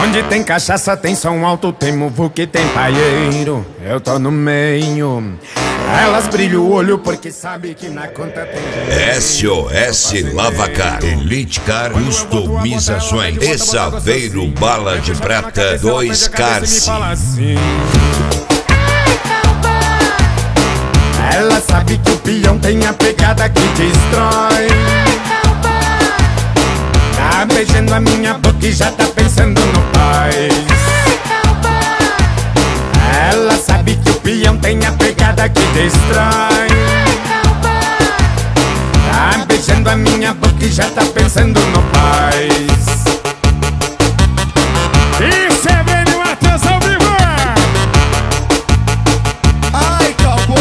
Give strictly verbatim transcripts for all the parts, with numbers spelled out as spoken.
Onde tem cachaça, tem som alto, tem muvuca e tem paieiro. Eu tô no meio. Elas brilham o olho porque sabe que na conta tem dinheiro. S O S Lavacar, Elite Car Customizações e Saveiro Bala de Prata dois Carce. Ela sabe que o peão tem a pegada que destrói. Tá beijando a minha boca e já tá pensando no pai. Ela sabe que o peão tem a pegada que destrói. Tá beijando a minha boca e já tá pensando no pai. Isso é bem no Matheus ao vivo. Ai, cowboy.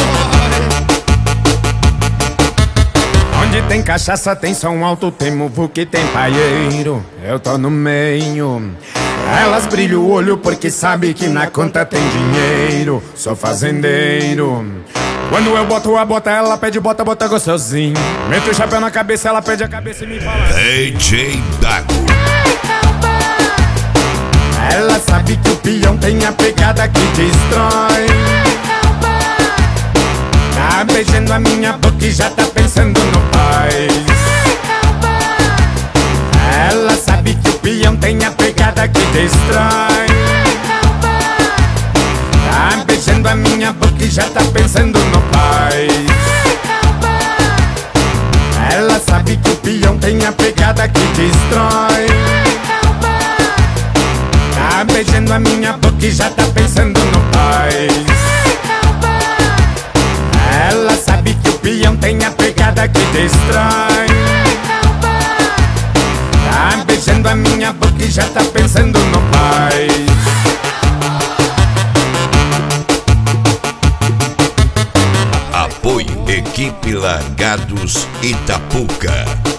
Onde tem cachaça, tem som alto, tem muvuca e tem paieiro. Eu tô no meio. Elas brilham o olho porque sabe que na conta tem dinheiro. Sou fazendeiro. Quando eu boto a bota, ela pede bota, bota gostosinho. Meto o chapéu na cabeça, ela pede a cabeça e me fala D J Dago. Ela sabe que o peão tem a pegada que destrói. Tá beijando a minha boca e já tá pensando no pai. Ela sabe que o peão tem a pegada que destrói. Tá beijando a minha boca e já tá pensando no pai. Ela sabe que o peão tem a pegada que destrói. Tá beijando a minha boca e já tá pensando no pai. Ela sabe que o peão tem a pegada que destrói. Tá beijando a minha boca e já tá pensando no pai. Apoio Equipe Largados Itapuca.